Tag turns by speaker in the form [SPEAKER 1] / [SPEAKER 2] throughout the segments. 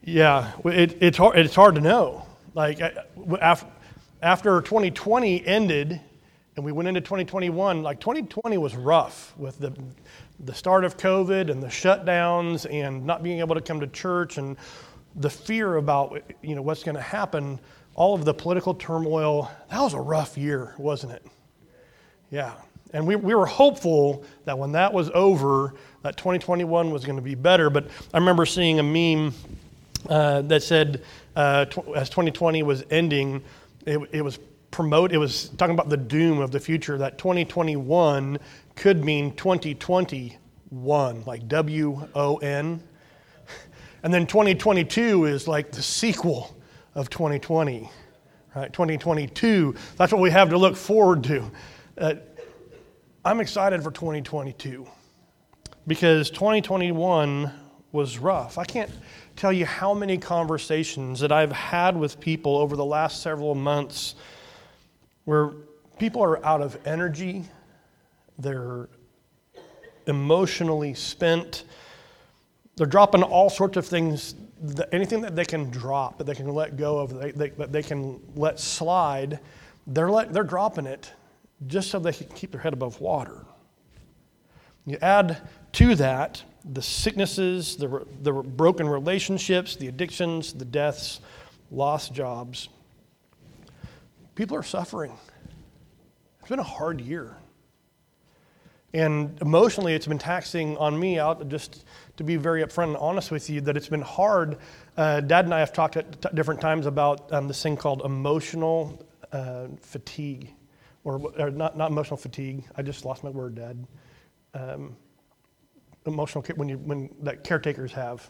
[SPEAKER 1] Yeah, it's hard to know. Like after 2020 ended and we went into 2021, like 2020 was rough with the start of COVID and the shutdowns and not being able to come to church and the fear about what's going to happen, all of the political turmoil. That was a rough year, wasn't it? Yeah. And we were hopeful that when that was over, that 2021 was going to be better. But I remember seeing a meme that said, as 2020 was ending, it was talking about the doom of the future, that 2021 could mean 2021, like WON. And then 2022 is like the sequel of 2020, right? 2022, that's what we have to look forward to. I'm excited for 2022 because 2021 was rough. I can't tell you how many conversations that I've had with people over the last several months where people are out of energy, they're emotionally spent, they're dropping all sorts of things, anything that they can drop, that they can let go of, that they can let slide, they're dropping it just so they can keep their head above water. You add to that the sicknesses, the broken relationships, the addictions, the deaths, lost jobs. People are suffering. It's been a hard year. And emotionally, it's been taxing on me, just to be very upfront and honest with you, that it's been hard. Dad and I have talked at different times about this thing called emotional fatigue. Or not emotional fatigue. I just lost my word, Dad. Emotional when that caretakers have.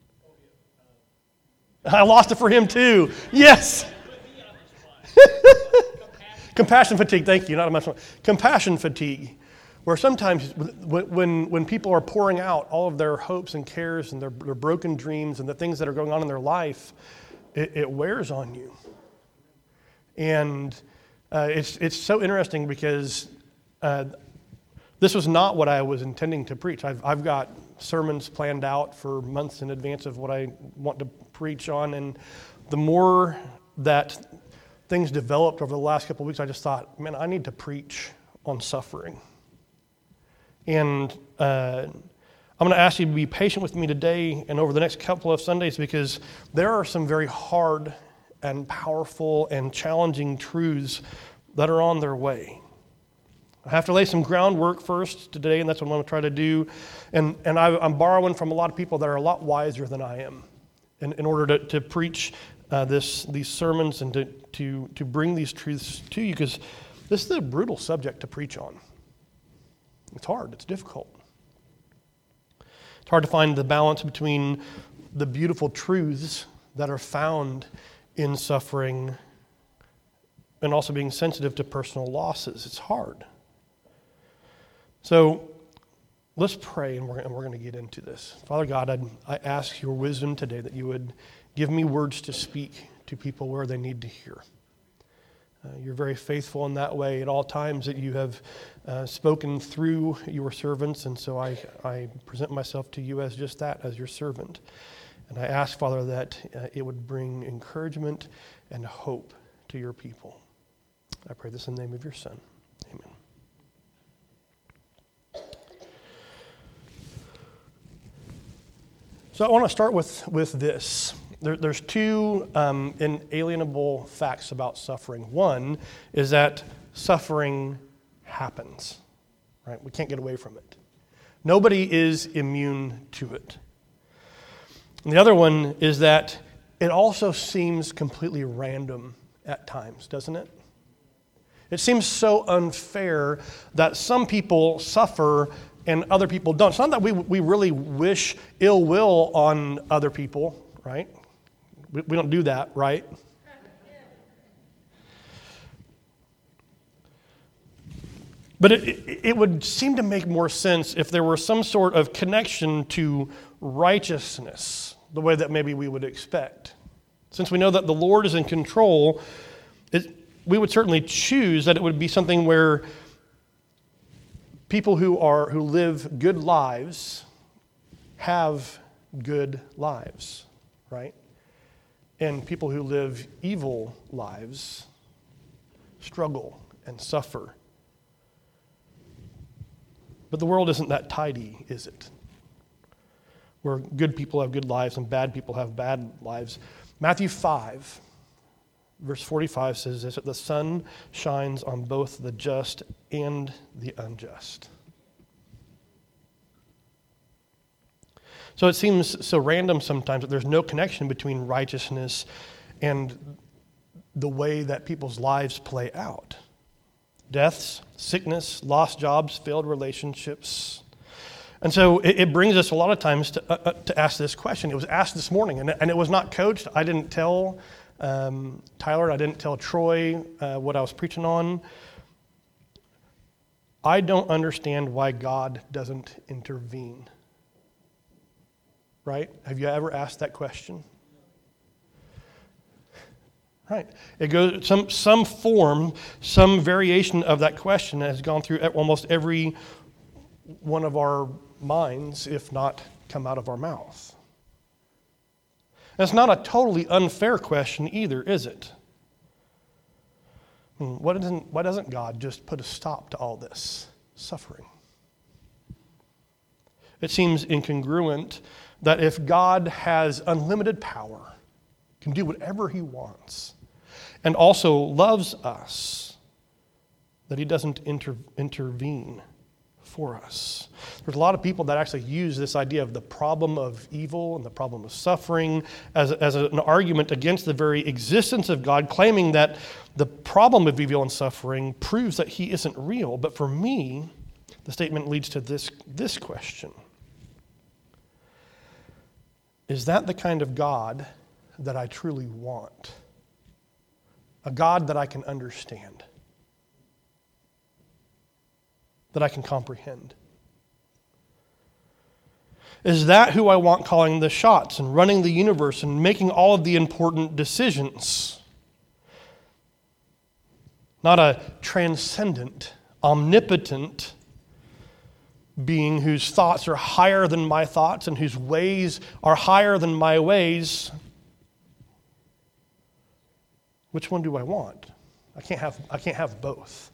[SPEAKER 1] I lost it for him too. Yes. Compassion fatigue. Thank you. Not emotional. Compassion fatigue, where sometimes when people are pouring out all of their hopes and cares and their broken dreams and the things that are going on in their life, it wears on you. And it's so interesting because this was not what I was intending to preach. I've got sermons planned out for months in advance of what I want to preach on, and the more that things developed over the last couple of weeks, I just thought, man, I need to preach on suffering. And I'm going to ask you to be patient with me today and over the next couple of Sundays because there are some very hard and powerful and challenging truths that are on their way. I have to lay some groundwork first today, and that's what I'm going to try to do. And I'm borrowing from a lot of people that are a lot wiser than I am in order to preach these sermons and to bring these truths to you, because this is a brutal subject to preach on. It's hard. It's difficult. It's hard to find the balance between the beautiful truths that are found in suffering and also being sensitive to personal losses. It's hard. So let's pray, and we're going to get into this. Father God, I ask your wisdom today, that you would give me words to speak to people where they need to hear. You're very faithful in that way at all times, that you have spoken through your servants, and so I present myself to you as just that, as your servant. And I ask, Father, that it would bring encouragement and hope to your people. I pray this in the name of your Son. Amen. So I want to start with this. There's two inalienable facts about suffering. One is that suffering happens, right? We can't get away from it. Nobody is immune to it. And the other one is that it also seems completely random at times, doesn't it? It seems so unfair that some people suffer and other people don't. It's not that we really wish ill will on other people, right? We don't do that, right? But it would seem to make more sense if there were some sort of connection to righteousness, the way that maybe we would expect. Since we know that the Lord is in control, we would certainly choose that it would be something where people who live good lives have good lives, right? And people who live evil lives struggle and suffer. But the world isn't that tidy, is it? Where good people have good lives and bad people have bad lives. Matthew 5, verse 45 says this, that the sun shines on both the just and the unjust. So it seems so random sometimes that there's no connection between righteousness and the way that people's lives play out. Deaths, sickness, lost jobs, failed relationships. And so it brings us a lot of times to ask this question. It was asked this morning, and it was not coached. I didn't tell Tyler, I didn't tell Troy what I was preaching on. I don't understand why God doesn't intervene. Right? Have you ever asked that question? Right. It goes some form, some variation of that question has gone through almost every one of our minds, if not come out of our mouth. And it's not a totally unfair question either, is it? Why doesn't God just put a stop to all this suffering? It seems incongruent that if God has unlimited power, can do whatever he wants, and also loves us, that he doesn't intervene for us. There's a lot of people that actually use this idea of the problem of evil and the problem of suffering as an argument against the very existence of God, claiming that the problem of evil and suffering proves that he isn't real. But for me, the statement leads to this question. Is that the kind of God that I truly want? A God that I can understand, that I can comprehend? Is that who I want calling the shots and running the universe and making all of the important decisions? Not a transcendent, omnipotent being whose thoughts are higher than my thoughts and whose ways are higher than my ways. Which one do I want? I can't have both.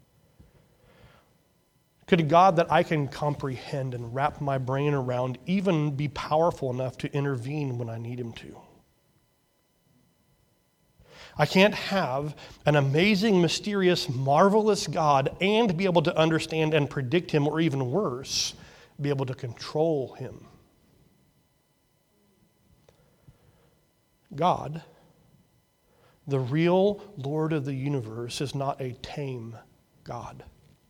[SPEAKER 1] Could a God that I can comprehend and wrap my brain around even be powerful enough to intervene when I need him to? I can't have an amazing, mysterious, marvelous God and be able to understand and predict him, or even worse, be able to control him. God, the real Lord of the universe, is not a tame God.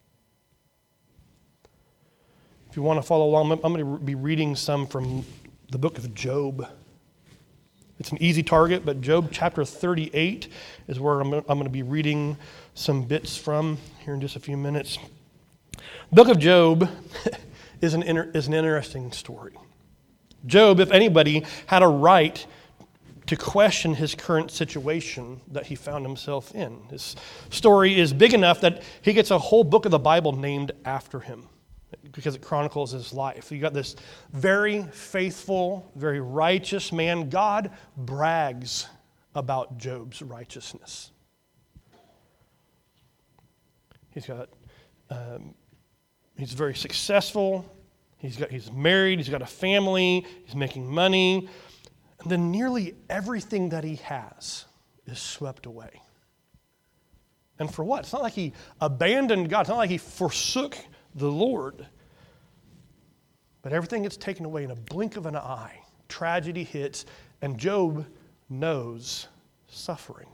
[SPEAKER 1] If you want to follow along, I'm going to be reading some from the book of Job. It's an easy target, but Job chapter 38 is where I'm going to be reading some bits from here in just a few minutes. The book of Job is an interesting story. Job, if anybody, had a right to question his current situation that he found himself in. His story is big enough that he gets a whole book of the Bible named after him, because it chronicles his life. You got this very faithful, very righteous man. God brags about Job's righteousness. He's very successful. He's married. He's got a family. He's making money. And then nearly everything that he has is swept away. And for what? It's not like he abandoned God. It's not like he forsook the Lord. But everything gets taken away in a blink of an eye. Tragedy hits, and Job knows suffering.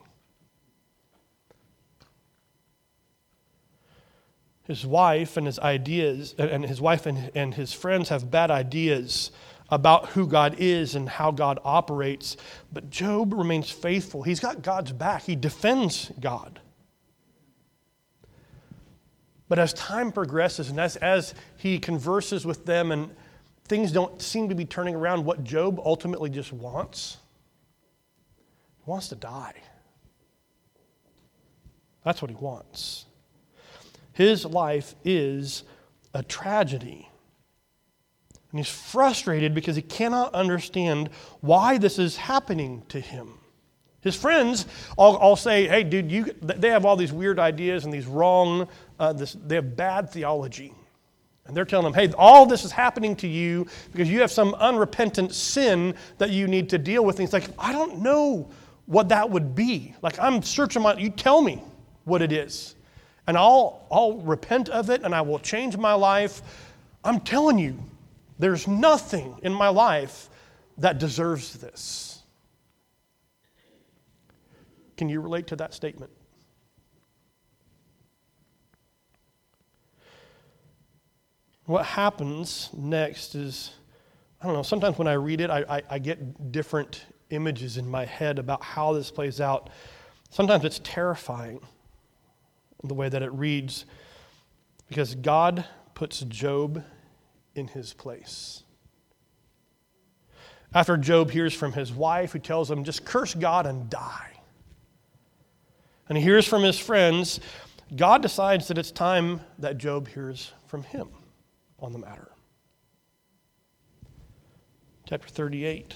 [SPEAKER 1] His wife and his ideas, and his wife and his friends have bad ideas about who God is and how God operates. But Job remains faithful. He's got God's back. He defends God. But as time progresses and as he converses with them and things don't seem to be turning around, what Job ultimately just wants, he wants to die. That's what he wants. His life is a tragedy. And he's frustrated because he cannot understand why this is happening to him. His friends all say, hey, dude, they have all these weird ideas and these wrong, they have bad theology. And they're telling him, hey, all this is happening to you because you have some unrepentant sin that you need to deal with. And he's like, I don't know what that would be. Like, I'm searching you tell me what it is. And I'll repent of it and I will change my life. I'm telling you, there's nothing in my life that deserves this. Can you relate to that statement? What happens next is, I don't know, sometimes when I read it, I get different images in my head about how this plays out. Sometimes it's terrifying the way that it reads because God puts Job in his place. After Job hears from his wife who tells him, just curse God and die. And he hears from his friends, God decides that it's time that Job hears from him on the matter. Chapter 38.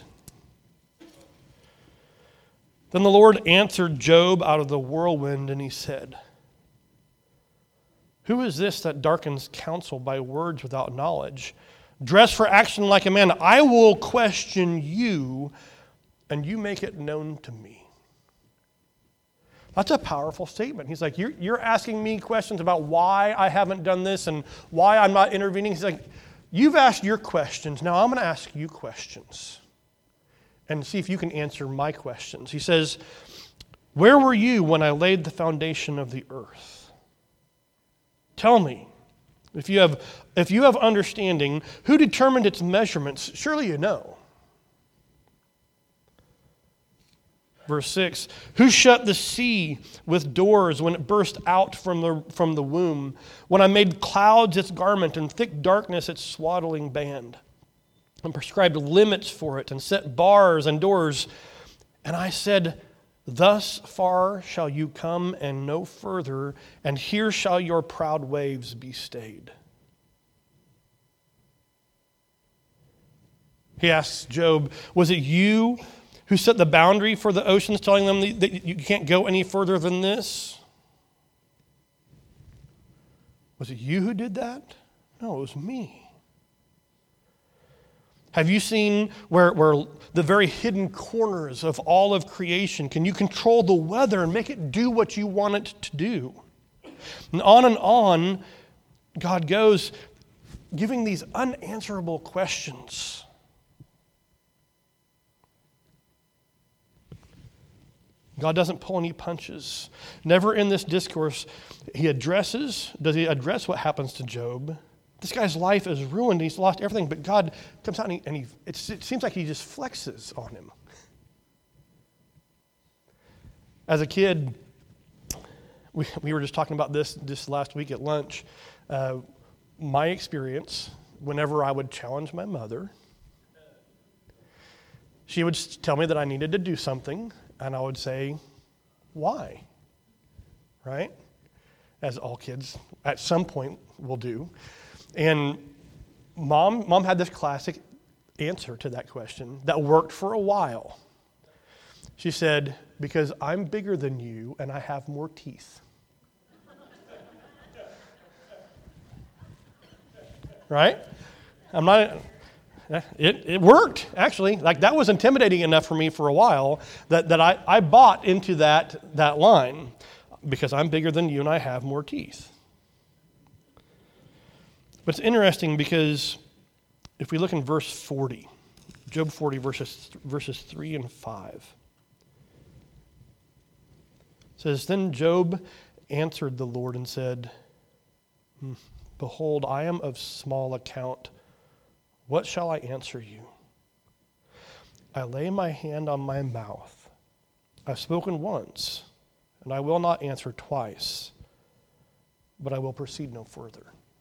[SPEAKER 1] Then the Lord answered Job out of the whirlwind, and he said, who is this that darkens counsel by words without knowledge? Dress for action like a man. I will question you, and you make it known to me. That's a powerful statement. He's like, you're asking me questions about why I haven't done this and why I'm not intervening. He's like, you've asked your questions. Now I'm going to ask you questions and see if you can answer my questions. He says, where were you when I laid the foundation of the earth? Tell me, if you have understanding, who determined its measurements? Surely you know. Verse 6, who shut the sea with doors when it burst out from the womb? When I made clouds its garment and thick darkness its swaddling band, and prescribed limits for it and set bars and doors. And I said, thus far shall you come and no further, and here shall your proud waves be stayed. He asks Job, was it you who set the boundary for the oceans, telling them that you can't go any further than this? Was it you who did that? No, it was me. Have you seen where the very hidden corners of all of creation, can you control the weather and make it do what you want it to do? And on, God goes, giving these unanswerable questions. God doesn't pull any punches. Never in this discourse does he address what happens to Job. This guy's life is ruined. He's lost everything. But God comes out and it seems like he just flexes on him. As a kid, we were just talking about this last week at lunch. My experience, whenever I would challenge my mother, she would tell me that I needed to do something. And I would say, why? Right? As all kids at some point will do. And mom had this classic answer to that question that worked for a while. She said, because I'm bigger than you and I have more teeth. Right? It worked, actually. Like, that was intimidating enough for me for a while that I bought into that line, because I'm bigger than you and I have more teeth. But it's interesting because if we look in verse 40, Job 40, verses 3 and 5, it says, then Job answered the Lord and said, behold, I am of small account. What shall I answer you? I lay my hand on my mouth. I've spoken once, and I will not answer twice, but I will proceed no further.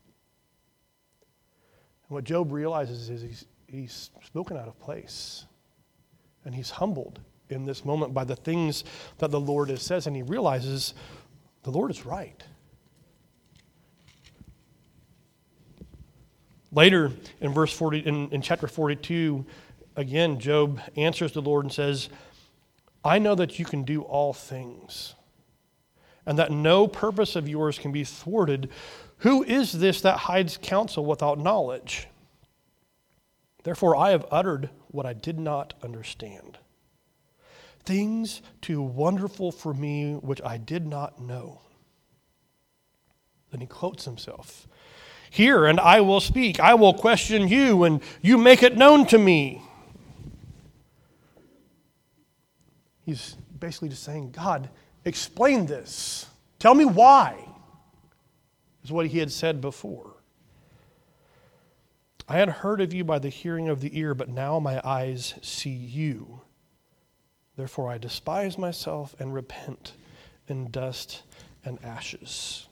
[SPEAKER 1] And what Job realizes is he's spoken out of place, and he's humbled in this moment by the things that the Lord has said, and he realizes the Lord is right. Later in verse 40, in chapter 42, again, Job answers the Lord and says, I know that you can do all things, and that no purpose of yours can be thwarted. Who is this that hides counsel without knowledge? Therefore I have uttered what I did not understand, things too wonderful for me which I did not know. Then he quotes himself. Hear, and I will speak. I will question you, and you make it known to me. He's basically just saying, God, explain this. Tell me why, is what he had said before. I had heard of you by the hearing of the ear, but now my eyes see you. Therefore I despise myself and repent in dust and ashes.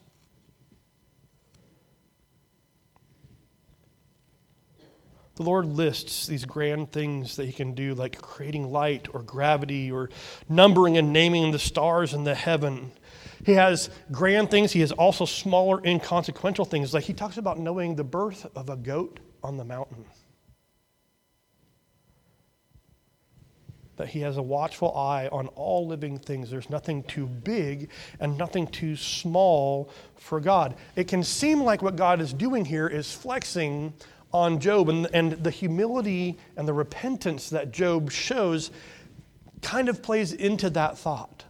[SPEAKER 1] The Lord lists these grand things that he can do, like creating light or gravity or numbering and naming the stars in the heaven. He has grand things. He has also smaller, inconsequential things. Like he talks about knowing the birth of a goat on the mountain. That he has a watchful eye on all living things. There's nothing too big and nothing too small for God. It can seem like what God is doing here is flexing on Job, and the humility and the repentance that Job shows kind of plays into that thought.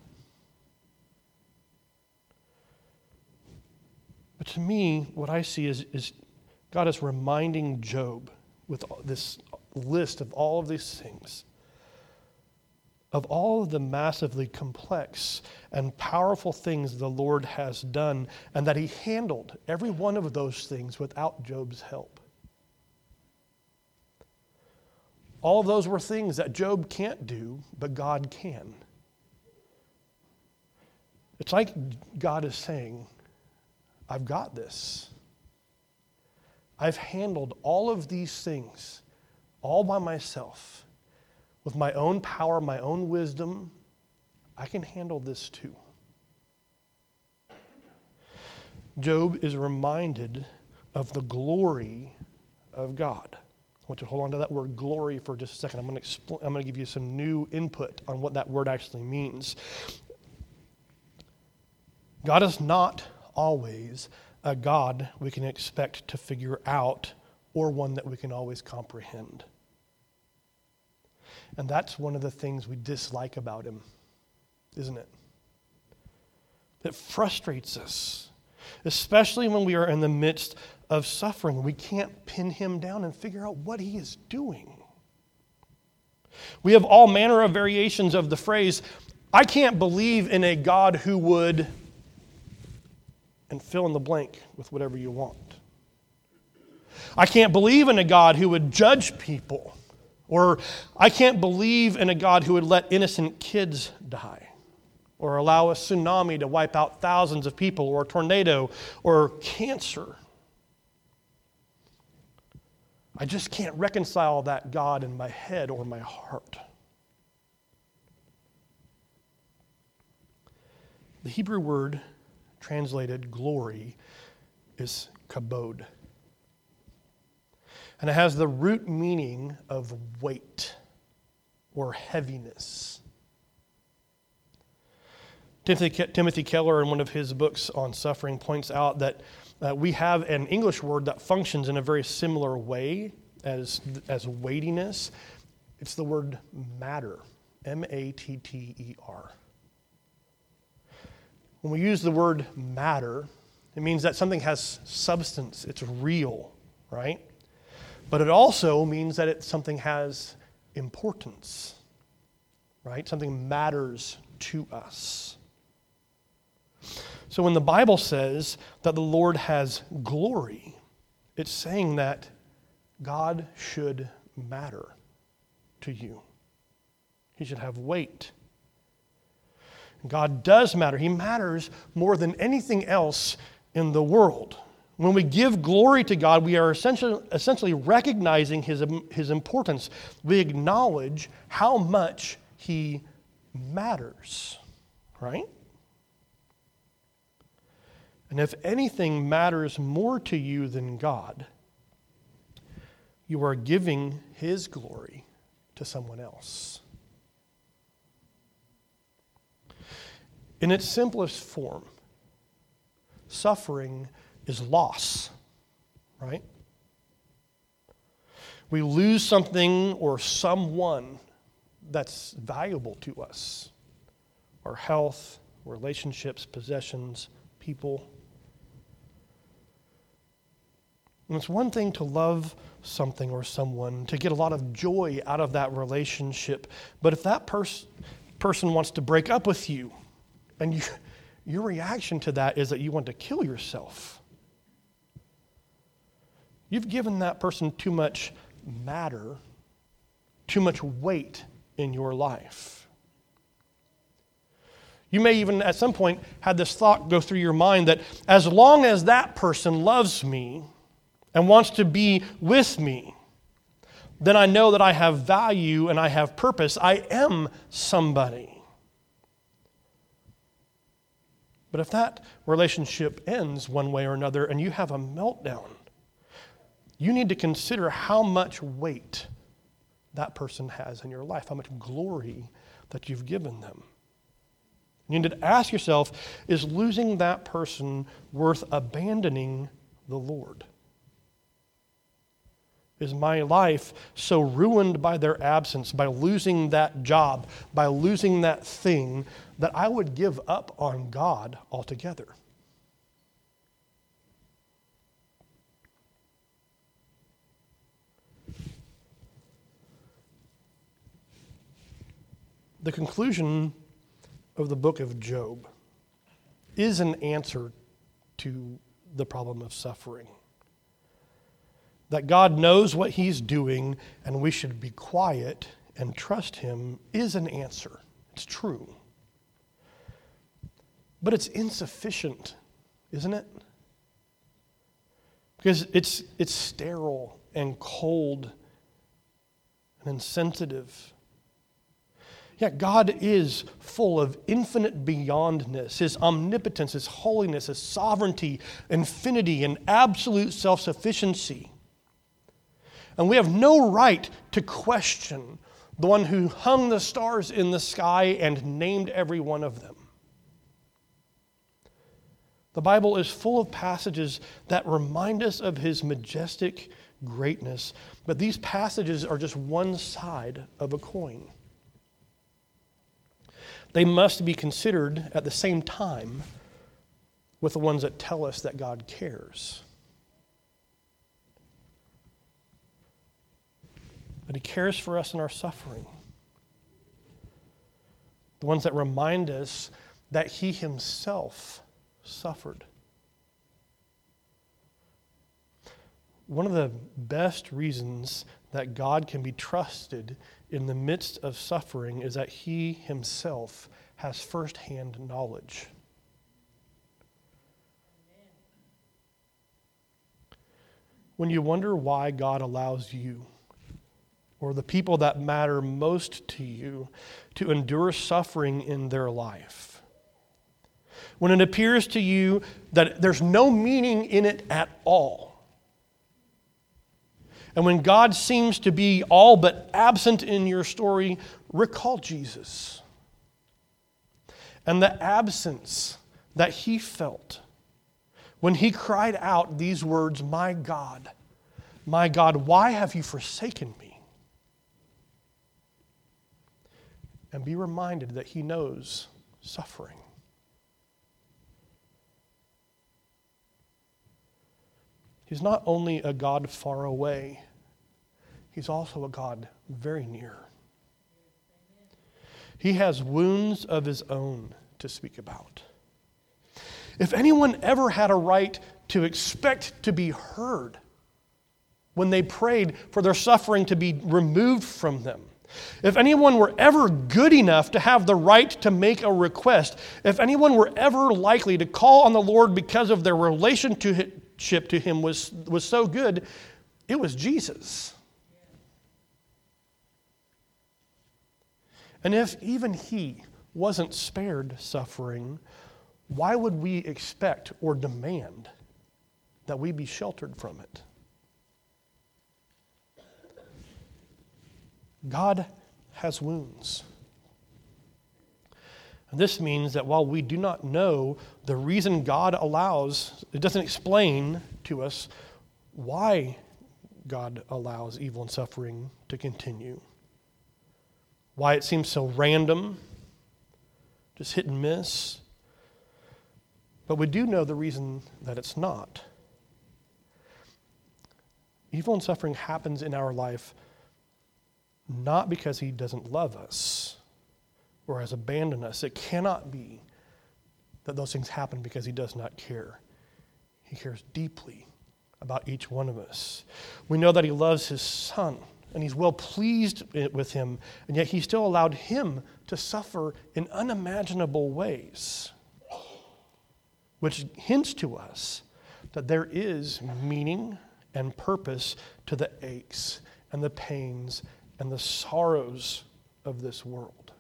[SPEAKER 1] But to me, what I see is God is reminding Job with this list of all of these things, of all of the massively complex and powerful things the Lord has done, and that he handled every one of those things without Job's help. All of those were things that Job can't do, but God can. It's like God is saying, I've got this. I've handled all of these things all by myself. With my own power, my own wisdom, I can handle this too. Job is reminded of the glory of God. I want you to hold on to that word glory for just a second. I'm going to give you some new input on what that word actually means. God is not always a God we can expect to figure out or one that we can always comprehend. And that's one of the things we dislike about him, isn't it? It frustrates us, especially when we are in the midst of suffering. We can't pin him down and figure out what he is doing. We have all manner of variations of the phrase, I can't believe in a God who would, and fill in the blank with whatever you want. I can't believe in a God who would judge people. Or I can't believe in a God who would let innocent kids die. Or allow a tsunami to wipe out thousands of people, or a tornado, or cancer. I just can't reconcile that God in my head or my heart. The Hebrew word translated glory is kabod. And it has the root meaning of weight or heaviness. Timothy Keller, in one of his books on suffering, points out that we have an English word that functions in a very similar way as weightiness. It's the word matter, M-A-T-T-E-R. When we use the word matter, it means that something has substance, it's real, right? But it also means that something has importance, right? Something matters to us. So when the Bible says that the Lord has glory, it's saying that God should matter to you. He should have weight. God does matter. He matters more than anything else in the world. When we give glory to God, we are essentially recognizing His importance. We acknowledge how much He matters, right? And if anything matters more to you than God, you are giving His glory to someone else. In its simplest form, suffering is loss, right? We lose something or someone that's valuable to us. Our health, relationships, possessions, people. And it's one thing to love something or someone, to get a lot of joy out of that relationship. But if that person wants to break up with you, and your reaction to that is that you want to kill yourself, you've given that person too much matter, too much weight in your life. You may even at some point have this thought go through your mind that as long as that person loves me and wants to be with me, then I know that I have value and I have purpose. I am somebody. But if that relationship ends one way or another and you have a meltdown, you need to consider how much weight that person has in your life, how much glory that you've given them. You need to ask yourself, is losing that person worth abandoning the Lord? Is my life so ruined by their absence, by losing that job, by losing that thing, that I would give up on God altogether? The conclusion of the book of Job is an answer to the problem of suffering. That God knows what He's doing and we should be quiet and trust Him is an answer. It's true. But it's insufficient, isn't it? Because it's sterile and cold and insensitive. Yet God is full of infinite beyondness, His omnipotence, His holiness, His sovereignty, infinity, and absolute self-sufficiency. And we have no right to question the one who hung the stars in the sky and named every one of them. The Bible is full of passages that remind us of His majestic greatness, but these passages are just one side of a coin. They must be considered at the same time with the ones that tell us that God cares. That He cares for us in our suffering. The ones that remind us that He Himself suffered. One of the best reasons that God can be trusted in the midst of suffering is that He Himself has firsthand knowledge. When you wonder why God allows you or the people that matter most to you to endure suffering in their life, when it appears to you that there's no meaning in it at all, and when God seems to be all but absent in your story, recall Jesus and the absence that He felt when He cried out these words, my God, why have you forsaken me?" And be reminded that He knows suffering. He's not only a God far away, He's also a God very near. He has wounds of His own to speak about. If anyone ever had a right to expect to be heard when they prayed for their suffering to be removed from them, if anyone were ever good enough to have the right to make a request, if anyone were ever likely to call on the Lord because of their relationship to Him was so good, it was Jesus. And if even He wasn't spared suffering, why would we expect or demand that we be sheltered from it? God has wounds. And this means that while we do not know the reason God allows, it doesn't explain to us why God allows evil and suffering to continue. Why it seems so random, just hit and miss. But we do know the reason that it's not. Evil and suffering happens in our life not because he doesn't love us or has abandoned us. It cannot be that those things happen because he does not care. He cares deeply about each one of us. We know that he loves his Son, and he's well pleased with him, and yet he still allowed him to suffer in unimaginable ways, which hints to us that there is meaning and purpose to the aches and the pains and the sorrows of this world.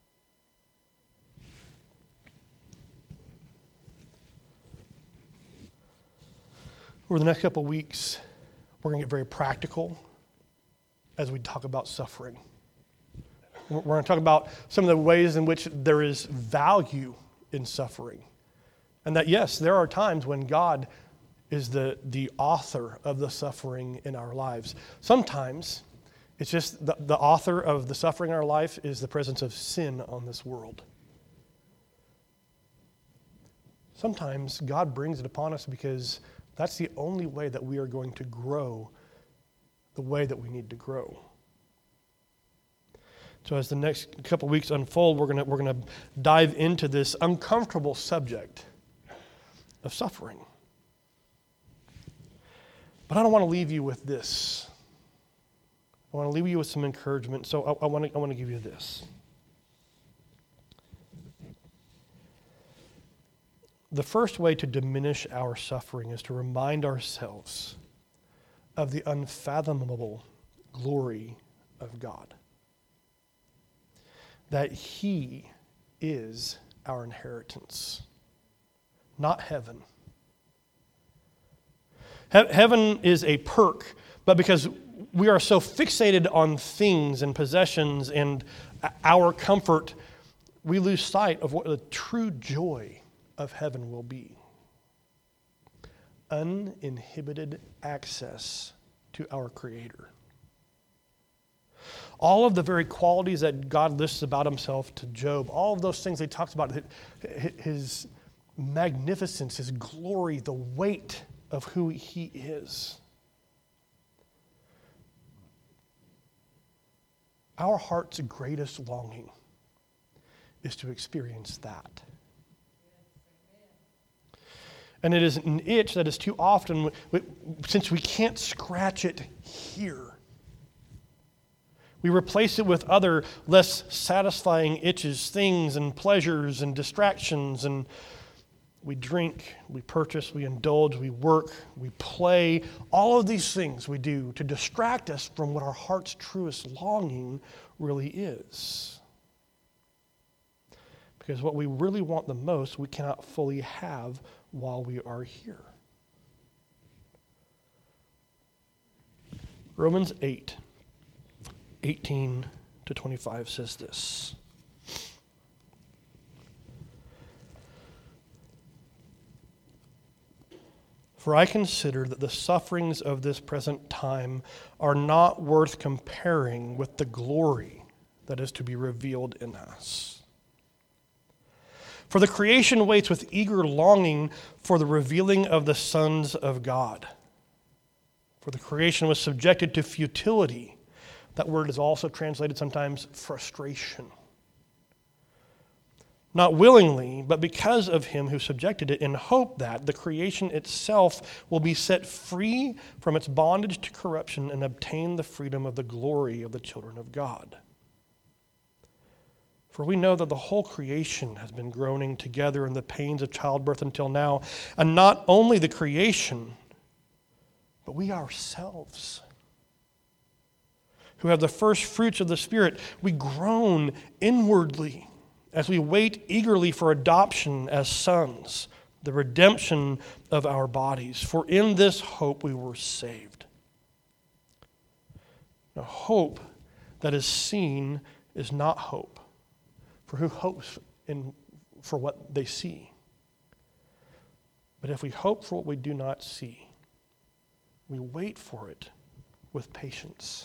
[SPEAKER 1] Over the next couple of weeks, we're going to get very practical as we talk about suffering. We're going to talk about some of the ways in which there is value in suffering. And that, yes, there are times when God is the author of the suffering in our lives. Sometimes it's just the author of the suffering in our life is the presence of sin on this world. Sometimes God brings it upon us because that's the only way that we are going to grow the way that we need to grow. So as the next couple weeks unfold, we're gonna dive into this uncomfortable subject of suffering. But I don't want to leave you with this. I want to leave you with some encouragement. So I want to give you this. The first way to diminish our suffering is to remind ourselves of the unfathomable glory of God. That he is our inheritance, not heaven. Heaven is a perk, but because we are so fixated on things and possessions and our comfort, we lose sight of what the true joy of heaven will be. Uninhibited access to our Creator. All of the very qualities that God lists about himself to Job, all of those things he talks about, his magnificence, his glory, the weight of who he is. Our heart's greatest longing is to experience that. And it is an itch that is too often, since we can't scratch it here, we replace it with other less satisfying itches, things and pleasures and distractions, and we drink, we purchase, we indulge, we work, we play. All of these things we do to distract us from what our heart's truest longing really is. Because what we really want the most, we cannot fully have while we are here. Romans 8:18-25 says this. For I consider that the sufferings of this present time are not worth comparing with the glory that is to be revealed in us. For the creation waits with eager longing for the revealing of the sons of God. For the creation was subjected to futility. That word is also translated sometimes frustration. Not willingly, but because of him who subjected it, in hope that the creation itself will be set free from its bondage to corruption and obtain the freedom of the glory of the children of God. For we know that the whole creation has been groaning together in the pains of childbirth until now, and not only the creation, but we ourselves, who have the first fruits of the Spirit, we groan inwardly as we wait eagerly for adoption as sons, the redemption of our bodies. For in this hope we were saved. Now, hope that is seen is not hope. For who hopes for what they see? But if we hope for what we do not see, we wait for it with patience.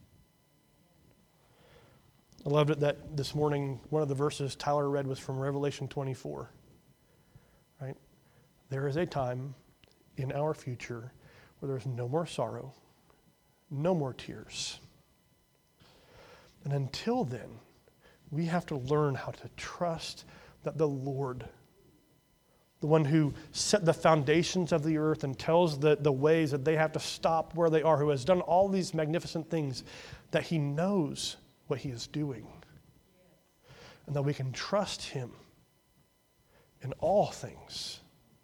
[SPEAKER 1] I loved it that this morning, one of the verses Tyler read was from Revelation 24. Right? There is a time in our future where there's no more sorrow, no more tears. And until then, we have to learn how to trust that the Lord, the one who set the foundations of the earth and tells the ways that they have to stop where they are, who has done all these magnificent things, that he knows what he is doing. And that we can trust him in all things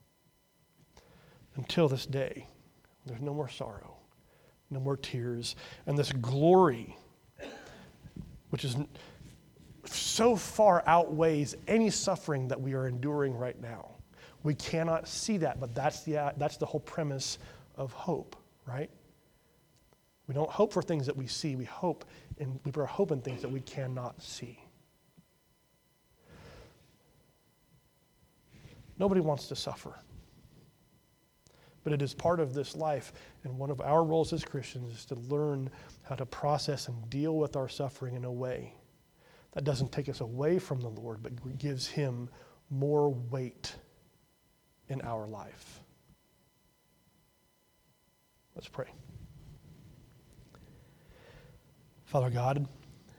[SPEAKER 1] until this day. There's no more sorrow, no more tears, and this glory, which is so far outweighs any suffering that we are enduring right now. We cannot see that, but that's the whole premise of hope, right? We don't hope for things that we see. We put our hope in things that we cannot see. Nobody wants to suffer. But it is part of this life, and one of our roles as Christians is to learn how to process and deal with our suffering in a way that doesn't take us away from the Lord, but gives him more weight in our life. Let's pray. Father God,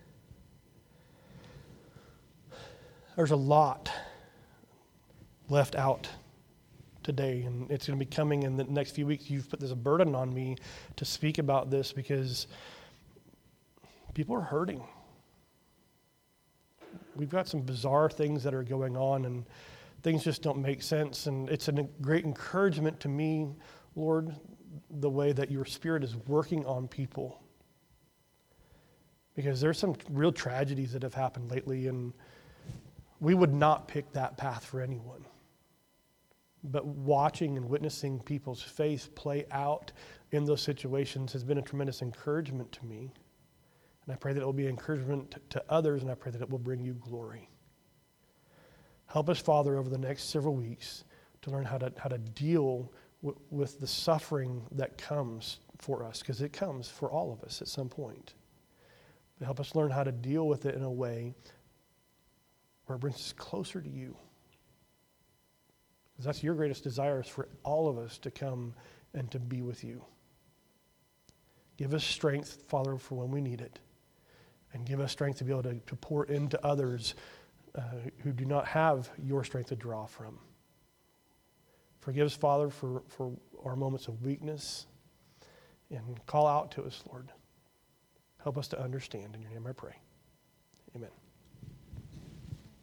[SPEAKER 1] there's a lot left out today, and it's going to be coming in the next few weeks. You've put this burden on me to speak about this because people are hurting. We've got some bizarre things that are going on, and things just don't make sense. And it's a great encouragement to me, Lord, the way that your Spirit is working on people. Because there's some real tragedies that have happened lately, and we would not pick that path for anyone. But watching and witnessing people's faith play out in those situations has been a tremendous encouragement to me. And I pray that it will be encouragement to others, and I pray that it will bring you glory. Help us, Father, over the next several weeks to learn how to deal with the suffering that comes for us, because it comes for all of us at some point. But help us learn how to deal with it in a way where it brings us closer to you. Because that's your greatest desire, is for all of us to come and to be with you. Give us strength, Father, for when we need it. And give us strength to be able to pour into others who do not have your strength to draw from. Forgive us, Father, for our moments of weakness. And call out to us, Lord. Help us to understand. In your name I pray. Amen.